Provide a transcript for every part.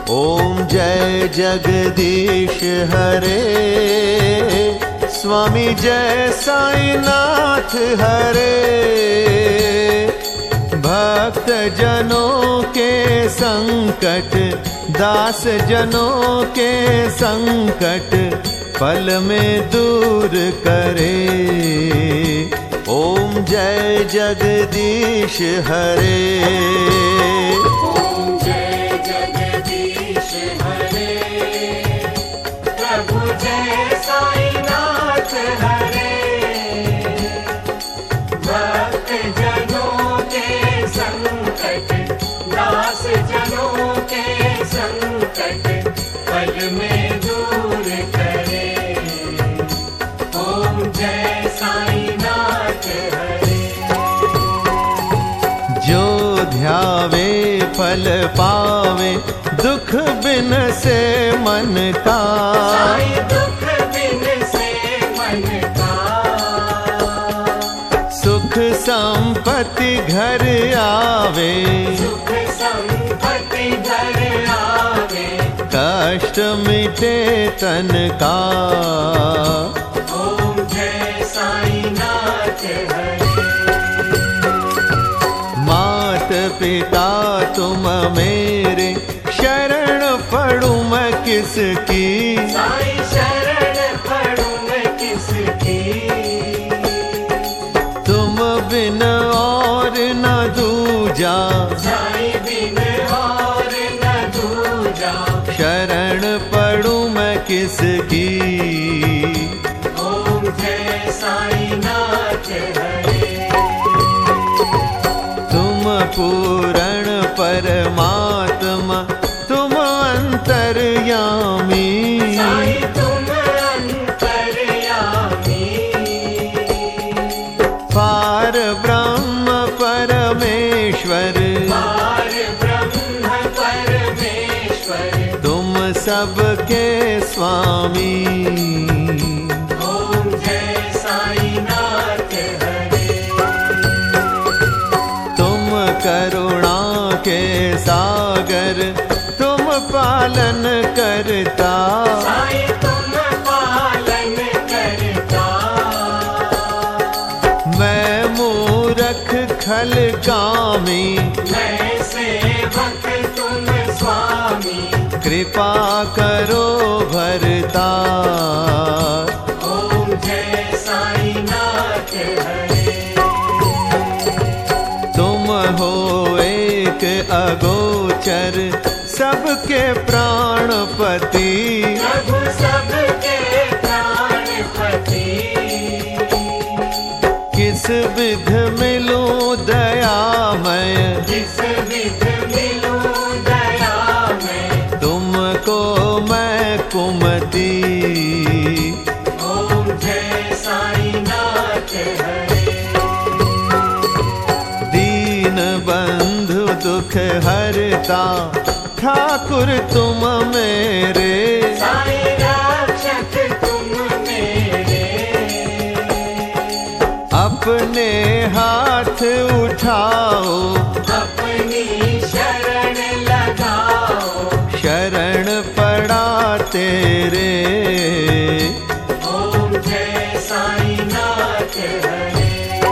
ओम जय जगदीश हरे, स्वामी जय साईनाथ हरे। भक्त जनों के संकट, दास जनों के संकट पल में दूर करे। ओम जय जगदीश हरे। ध्यावे फल पावे, दुख बिन से मन का। दुख बिन से मन का। सुख संपत्ति घर आवे, सुख संपत्ति घर आवे। कष्ट मिटे तन का। ओम जय साईनाथ हरे। पिता तुम मेरे, शरण पढ़ूं मैं किसकी। साईं शरण पढ़ूं मैं किसकी। तुम बिन और न दूजा, साईं बिन और न दूजा। शरण पढ़ूं मैं किसकी। ओम जय साईनाथ हरे। पूरण परमात्मा तुम अंतर्यामी। साईं तुम अंतर्यामी। पार ब्रह्म परमेश्वर, पार ब्रह्म परमेश्वर। तुम सबके स्वामी। ओम जय साईनाथ हरे। करुणा के सागर तुम पालन करता। साईं तुम पालन करता। मैं मूरख खल कामी, मैं सेवक तुम स्वामी। कृपा करो भरता। ओम जय साईनाथ हरे। हो एक अगोचर सबके प्राणपति। प्रभु सबके प्राणपति। किस विध मिलूं दयामय, किस विध मिलूं दयामय। तुमको मैं कुमति। ओम जय साईनाथ हरे। बंधु दुख हरता, ठाकुर तुम मेरे। साईं रक्षक तुम मेरे। अपने हाथ उठाओ, अपनी शरण लगाओ। शरण पड़ा तेरे। ओम जय साईनाथ हरे।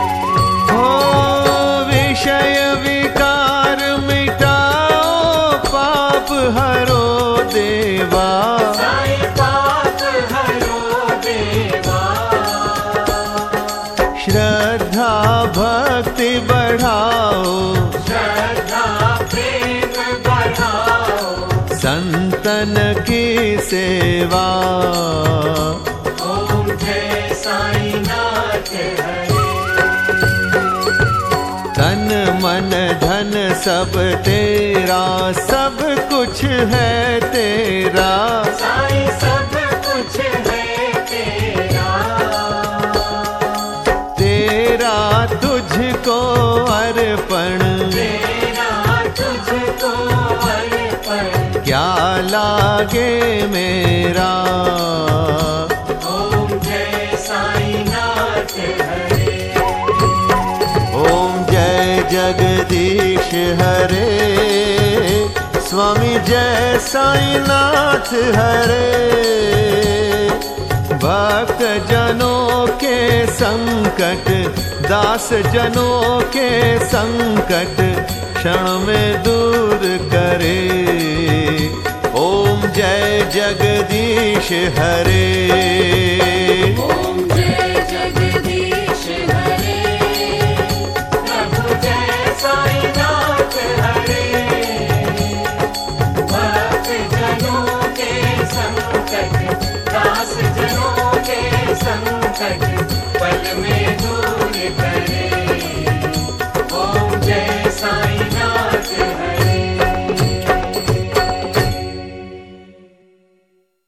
विषय विकार मिटाओ, पाप हरो देवा। साईं पाप हरो देवा। श्रद्धा भक्ति बढ़ाओ, श्रद्धा प्रेम बढ़ाओ। संतन की सेवा। ओम जय साईनाथ हरे। तन मन धन सब तेरा, सब कुछ है तेरा। साईं सब कुछ है तेरा। तेरा तुझको अर्पण, तेरा तुझको अर्पण। क्या लागे मेरा। ओम जय साईनाथ हरे। ओम जय जगदीश हरे, स्वामी जय साईनाथ हरे। भक्त जनों के संकट, दास जनों के संकट क्षण में दूर करे। ओम जय जगदीश हरे।